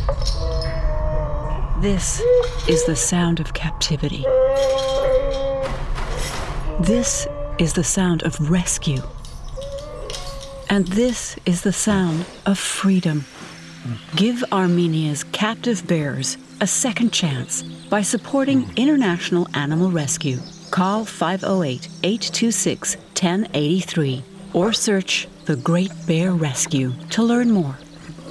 This is the sound of captivity. This is the sound of rescue. And this is the sound of freedom. Give Armenia's captive bears a second chance by supporting International Animal Rescue. Call 508-826-1083 or search The Great Bear Rescue to learn more.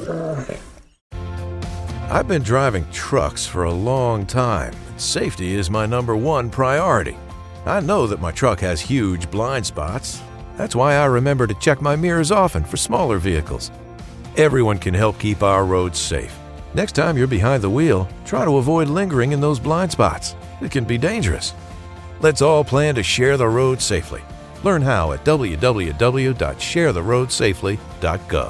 I've been driving trucks for a long time. Safety is my number one priority. I know that my truck has huge blind spots. That's why I remember to check my mirrors often for smaller vehicles. Everyone can help keep our roads safe. Next time you're behind the wheel, try to avoid lingering in those blind spots. It can be dangerous. Let's all plan to share the road safely. Learn how at www.sharetheroadsafely.gov.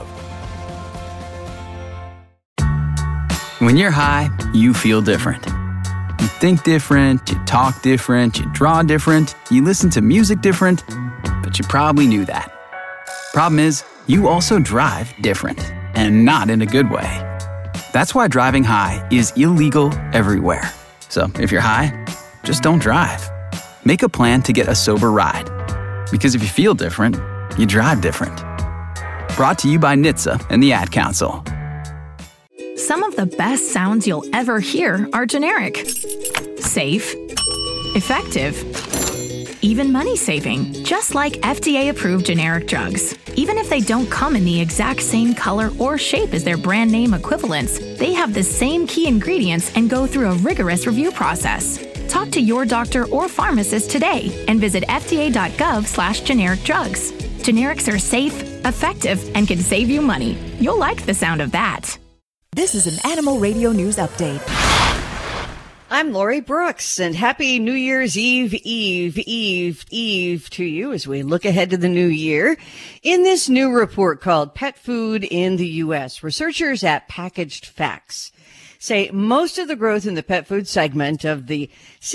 When you're high, you feel different. You think different, you talk different, you draw different, you listen to music different, but you probably knew that. Problem is, you also drive different, and not in a good way. That's why driving high is illegal everywhere. So if you're high, just don't drive. Make a plan to get a sober ride. Because if you feel different, you drive different. Brought to you by NHTSA and the Ad Council. Some of the best sounds you'll ever hear are generic. Safe. Effective. Even money-saving, just like FDA-approved generic drugs. Even if they don't come in the exact same color or shape as their brand name equivalents, they have the same key ingredients and go through a rigorous review process. Talk to your doctor or pharmacist today and visit fda.gov/generic drugs. Generics are safe, effective, and can save you money. You'll like the sound of that. This is an Animal Radio News Update. I'm Lori Brooks, and happy New Year's Eve to you as we look ahead to the new year. In this new report called Pet Food in the U.S., researchers at Packaged Facts say most of the growth in the pet food segment of the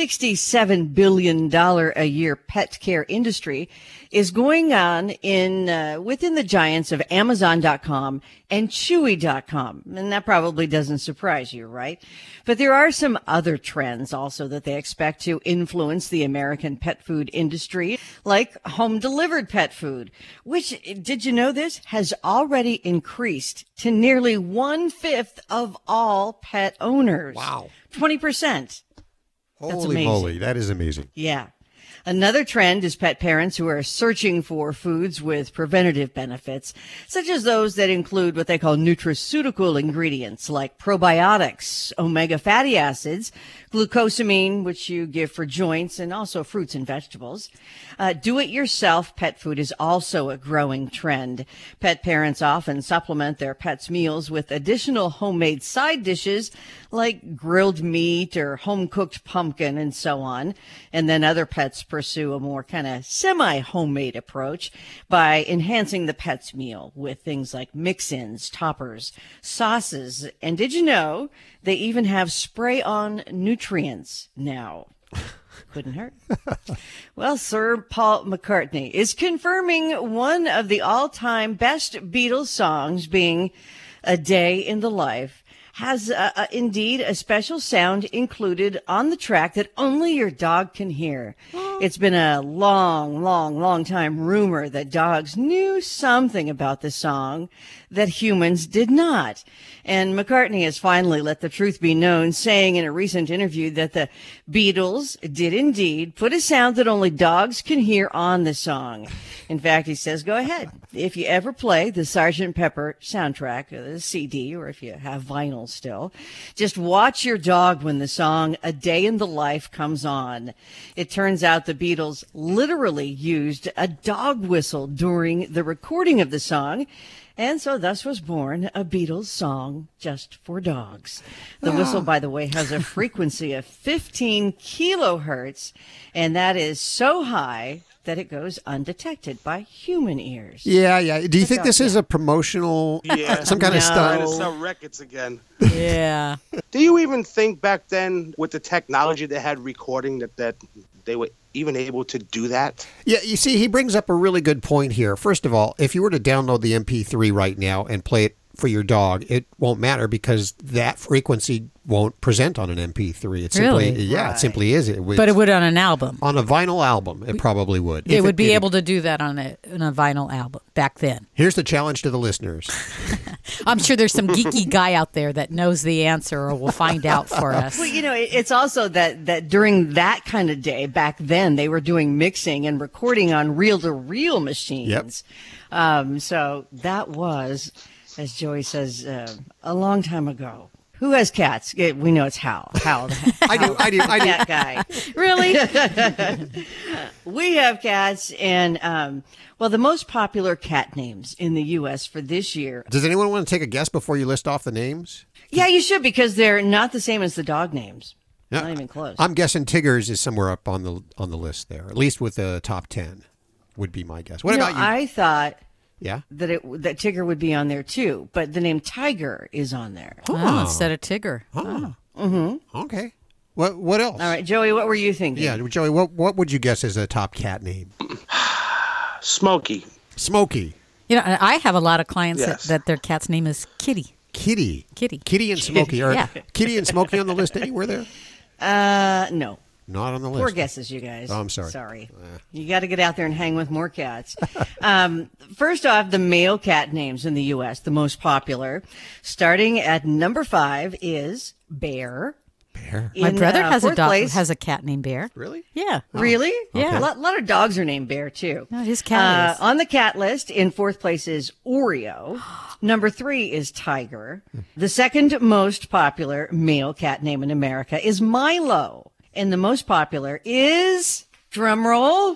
$67 billion a year pet care industry is going on within the giants of Amazon.com and Chewy.com. And that probably doesn't surprise you, right? But there are some other trends also that they expect to influence the American pet food industry, like home delivered pet food, which, did you know this, has already increased to nearly 1/5 of all pet owners. Wow. 20%. That's Holy amazing. moly, that is amazing. Yeah. Another trend is pet parents who are searching for foods with preventative benefits, such as those that include what they call nutraceutical ingredients like probiotics, omega fatty acids, glucosamine, which you give for joints, and also fruits and vegetables. Do-it-yourself pet food is also a growing trend. Pet parents often supplement their pets' meals with additional homemade side dishes like grilled meat or home-cooked pumpkin and so on. And then other pets pursue a more kind of semi-homemade approach by enhancing the pet's meal with things like mix-ins, toppers, sauces. And did you know they even have spray-on nutrients now? Couldn't hurt. Well, Sir Paul McCartney is confirming one of the all-time best Beatles songs, being A Day in the Life, has indeed a special sound included on the track that only your dog can hear. It's been a long time rumor that dogs knew something about the song that humans did not. And McCartney has finally let the truth be known, saying in a recent interview that the Beatles did indeed put a sound that only dogs can hear on the song. In fact, he says, go ahead. If you ever play the Sgt. Pepper soundtrack, the CD, or if you have vinyl still, just watch your dog when the song A Day in the Life comes on. It turns out the Beatles literally used a dog whistle during the recording of the song. And so thus was born a Beatles song just for dogs. The whistle, by the way, has a frequency of 15 kilohertz, and that is so high that it goes undetected by human ears. Yeah. Do you think this is a promotional, some kind of stunt? Trying to sell records again. Yeah. Do you even think back then with the technology they had recording that they were even able to do that? Yeah, you see, he brings up a really good point here. First of all, if you were to download the MP3 right now and play it for your dog, it won't matter because that frequency won't present on an MP3. It Really? simply, it simply is. But it would on an album. On a vinyl album, it probably would. It would be able to do that on a vinyl album back then. Here's the challenge to the listeners. I'm sure there's some geeky guy out there that knows the answer or will find out for us. Well, it's also that during that kind of day, back then, they were doing mixing and recording on reel-to-reel machines. Yep. So that was, as Joey says, a long time ago. Who has cats? We know it's Hal. I do. Cat guy. Really? We have cats, and the most popular cat names in the U.S. for this year. Does anyone want to take a guess before you list off the names? Yeah, you should, because they're not the same as the dog names. Not even close. I'm guessing Tigger's is somewhere up on the list there, at least with the top 10 would be my guess. What about you? I thought that that Tigger would be on there too, but the name Tiger is on there. Oh, instead of Tigger. Oh. Mm-hmm. Okay. What else? All right, Joey, what were you thinking? Yeah, Joey, what would you guess is a top cat name? Smokey. I have a lot of clients that their cat's name is Kitty. Kitty and Smokey. Yeah. Kitty and Smokey on the list anywhere there? No. Not on the list. Poor guesses, you guys. Oh, I'm sorry. Sorry. You got to get out there and hang with more cats. First off, the male cat names in the U.S., the most popular. Starting at number 5 is Bear. Bear? My brother has a dog. Place, has a cat named Bear. Really? Yeah. Really? Yeah. Okay. A lot of dogs are named Bear, too. No, his cat is. On the cat list, in 4th place is Oreo. Number 3 is Tiger. The second most popular male cat name in America is Milo. And the most popular is, drumroll,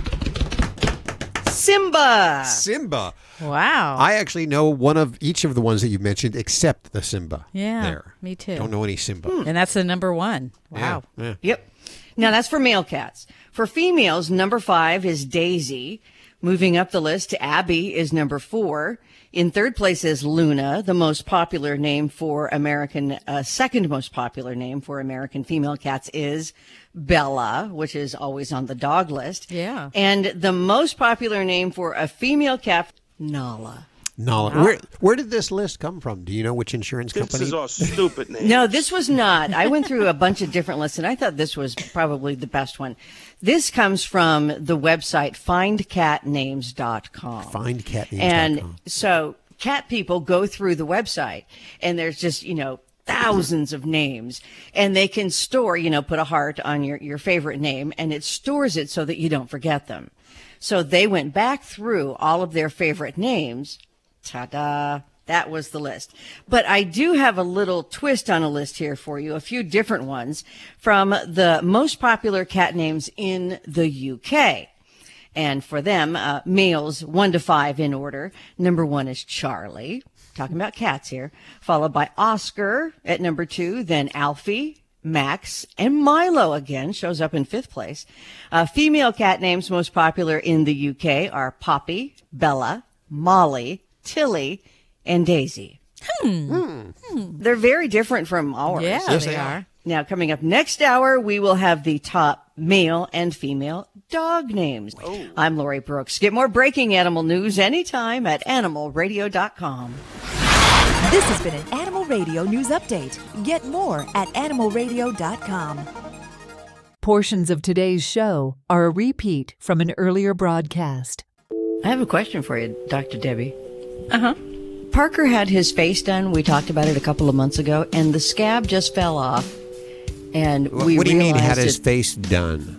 Simba. Simba. Wow. I actually know one of each of the ones that you mentioned except the Simba. Yeah, there. me too. Don't know any Simba. And that's the number 1. Wow. Yeah. Yep. Now that's for male cats. For females, number 5 is Daisy. Moving up the list, Abby is number 4. In 3rd place is Luna, the most popular name for American, second most popular name for American female cats is Bella, which is always on the dog list. Yeah. And the most popular name for a female cat, Nala. Nala. Where did this list come from? Do you know which insurance company? This is all stupid names. No, this was not. I went through a bunch of different lists, and I thought this was probably the best one. This comes from the website findcatnames.com. Findcatnames.com. And so cat people go through the website, and there's just, thousands of names, and they can store, put a heart on your favorite name, and it stores it so that you don't forget them. So they went back through all of their favorite names. Ta-da. That was the list. But I do have a little twist on a list here for you, a few different ones from the most popular cat names in the UK. And for them, males 1 to 5 in order. Number 1 is Charlie. Talking about cats here. Followed by Oscar at number 2, then Alfie, Max, and Milo again shows up in 5th place. Female cat names most popular in the UK are Poppy, Bella, Molly, Tilly, and Daisy. They're very different from ours. Yeah, Yes, they they are. Now, coming up next hour, we will have the top male and female dog names. Oh. I'm Lori Brooks. Get more breaking animal news anytime at animalradio.com. This has been an Animal Radio News Update. Get more at animalradio.com. Portions of today's show are a repeat from an earlier broadcast. I have a question for you, Dr. Debbie. Parker had his face done. We talked about it a couple of months ago, and the scab just fell off. And we what do you mean had his realized face done?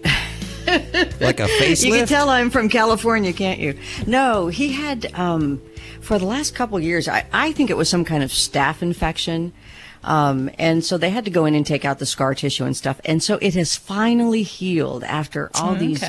Like a facelift? You can tell I'm from California, can't you? No, he had, for the last couple of years, I think it was some kind of staph infection. And so they had to go in and take out the scar tissue and stuff. And so it has finally healed after all these,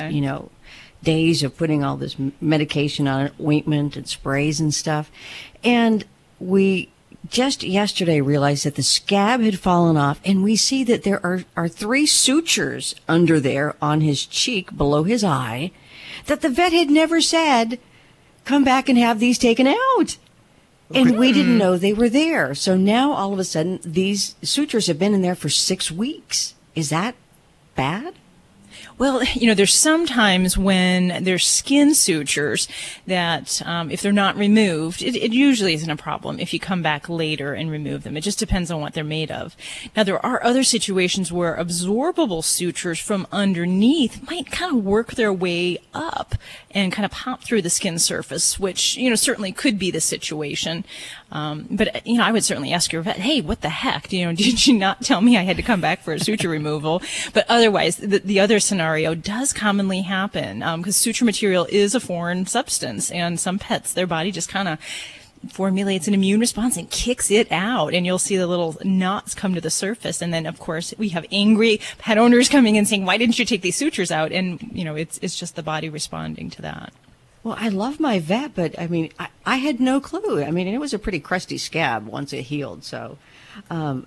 days of putting all this medication on it, ointment and sprays and stuff. And we just yesterday realized that the scab had fallen off, and we see that there are 3 sutures under there on his cheek below his eye that the vet had never said, come back and have these taken out. And we didn't know they were there. So now all of a sudden these sutures have been in there for 6 weeks. Is that bad? Well, there's sometimes when there's skin sutures that if they're not removed, it usually isn't a problem if you come back later and remove them. It just depends on what they're made of. Now, there are other situations where absorbable sutures from underneath might kind of work their way up and kind of pop through the skin surface, which, certainly could be the situation. But I would certainly ask your vet, hey, what the heck? Did you not tell me I had to come back for a suture removal? But otherwise, the other scenario does commonly happen because suture material is a foreign substance, and some pets, their body just kind of formulates an immune response and kicks it out, and you'll see the little knots come to the surface. And then, of course, we have angry pet owners coming in saying, why didn't you take these sutures out? And, it's just the body responding to that. Well, I love my vet, but I had no clue. It was a pretty crusty scab once it healed. So, I'm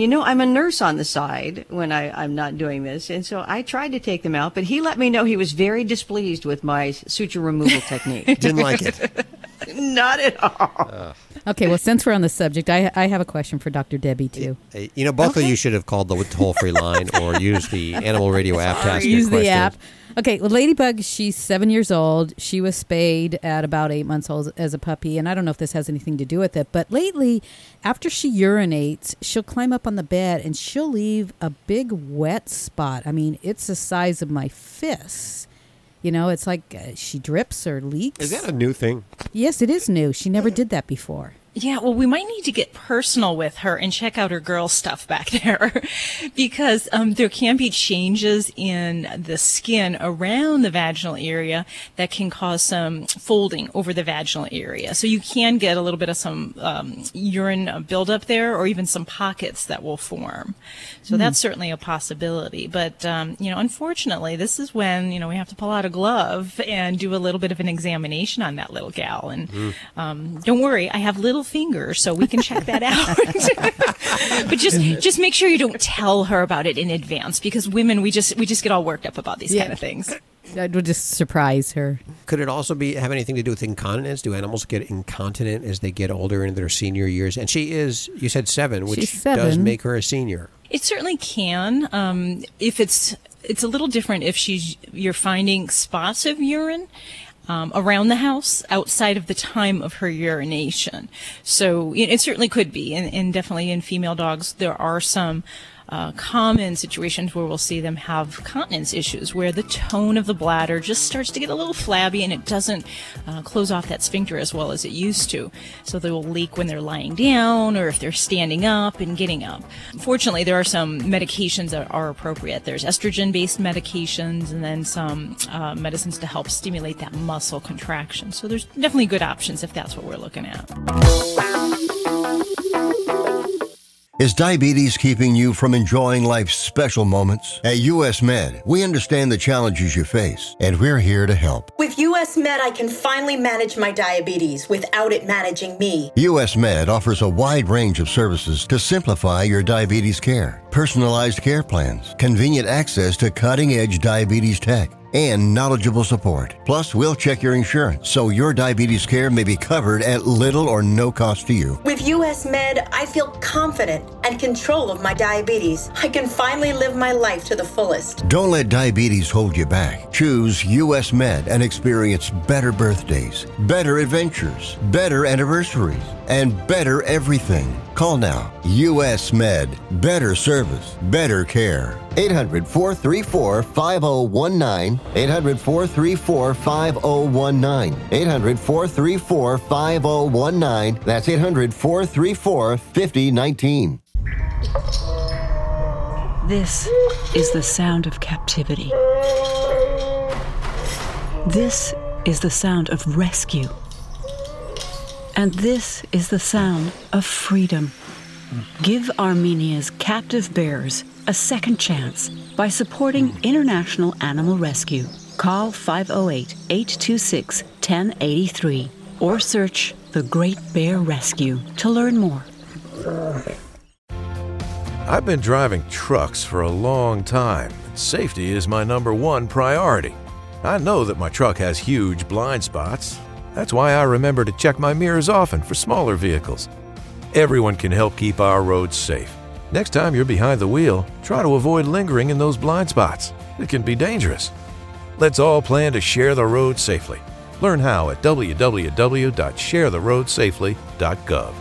a nurse on the side when I'm not doing this. And so I tried to take them out, but he let me know he was very displeased with my suture removal technique. Didn't like it. Not at all. Okay, well, since we're on the subject, I have a question for Dr. Debbie, too. Both of you should have called the toll-free line or used the Animal Radio app to ask your Use questions. the app. Okay, well, Ladybug, she's 7 years old. She was spayed at about 8 months old as a puppy, and I don't know if this has anything to do with it, but lately, after she urinates, she'll climb up on the bed, and she'll leave a big wet spot. It's the size of my fist. It's like she drips or leaks. Is that a new thing? Yes, it is new. She never did that before. Yeah, well, we might need to get personal with her and check out her girl stuff back there because there can be changes in the skin around the vaginal area that can cause some folding over the vaginal area. So you can get a little bit of some urine buildup there, or even some pockets that will form. So that's certainly a possibility. But, unfortunately, this is when, we have to pull out a glove and do a little bit of an examination on that little gal. And don't worry, I have little fingers, so we can check that out. But just make sure you don't tell her about it in advance, because women, we just get all worked up about these kind of things. That would just surprise her. Could it also have anything to do with incontinence? Do animals get incontinent as they get older into their senior years? And she is, you said 7, which does make her a senior. It certainly can. If it's a little different if you're finding spots of urine around the house outside of the time of her urination. So it certainly could be, and definitely in female dogs there are some common situations where we'll see them have continence issues, where the tone of the bladder just starts to get a little flabby and it doesn't close off that sphincter as well as it used to. So they will leak when they're lying down or if they're standing up and getting up. Fortunately, there are some medications that are appropriate. There's estrogen-based medications and then some medicines to help stimulate that muscle contraction. So there's definitely good options if that's what we're looking at. Is diabetes keeping you from enjoying life's special moments? At US Med, we understand the challenges you face, and we're here to help. With US Med, I can finally manage my diabetes without it managing me. US Med offers a wide range of services to simplify your diabetes care. Personalized care plans, convenient access to cutting-edge diabetes tech, and knowledgeable support. Plus, we'll check your insurance so your diabetes care may be covered at little or no cost to you. With US Med, I feel confident and control of my diabetes. I can finally live my life to the fullest. Don't let diabetes hold you back. Choose US Med and experience better birthdays, better adventures, better anniversaries, and better everything. Call now. US Med. Better service, better care. 800-434-5019. 800-434-5019. 800-434-5019. That's 800-434-5019. This is the sound of captivity. This is the sound of rescue. And this is the sound of freedom. Give Armenia's captive bears a second chance by supporting International Animal Rescue. Call 508-826-1083 or search The Great Bear Rescue to learn more. I've been driving trucks for a long time. Safety is my #1 priority. I know that my truck has huge blind spots. That's why I remember to check my mirrors often for smaller vehicles. Everyone can help keep our roads safe. Next time you're behind the wheel, try to avoid lingering in those blind spots. It can be dangerous. Let's all plan to share the road safely. Learn how at www.sharetheroadsafely.gov.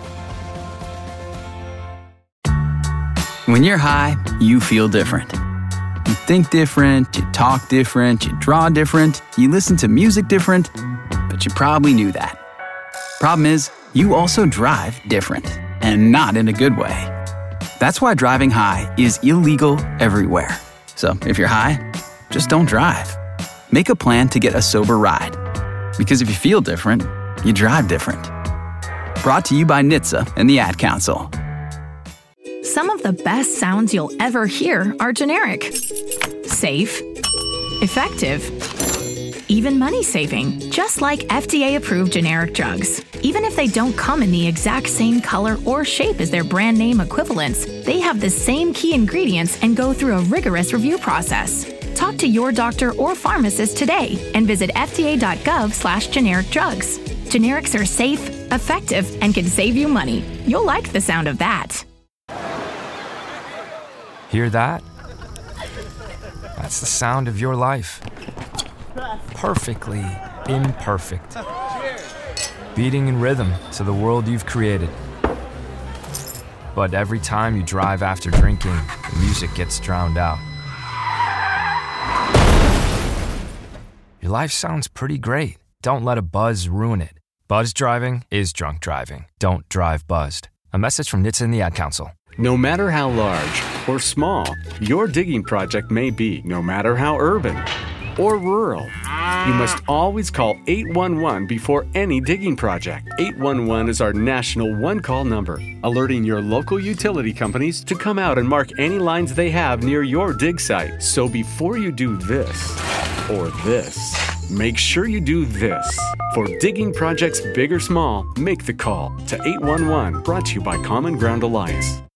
When you're high, you feel different. You think different, you talk different, you draw different, you listen to music different, but you probably knew that. Problem is, you also drive different, and not in a good way. That's why driving high is illegal everywhere. So if you're high, just don't drive. Make a plan to get a sober ride. Because if you feel different, you drive different. Brought to you by NHTSA and the Ad Council. Some of the best sounds you'll ever hear are generic. Safe, effective, even money-saving, just like FDA-approved generic drugs. Even if they don't come in the exact same color or shape as their brand name equivalents, they have the same key ingredients and go through a rigorous review process. Talk to your doctor or pharmacist today and visit fda.gov/generic drugs. Generics are safe, effective, and can save you money. You'll like the sound of that. Hear that? That's the sound of your life. Perfectly imperfect. Beating in rhythm to the world you've created. But every time you drive after drinking, the music gets drowned out. Your life sounds pretty great. Don't let a buzz ruin it. Buzz driving is drunk driving. Don't drive buzzed. A message from NHTSA and the Ad Council. No matter how large or small your digging project may be, no matter how urban or rural, you must always call 811 before any digging project. 811 is our national one-call number, alerting your local utility companies to come out and mark any lines they have near your dig site. So before you do this or this, make sure you do this. For digging projects big or small, make the call to 811, brought to you by Common Ground Alliance.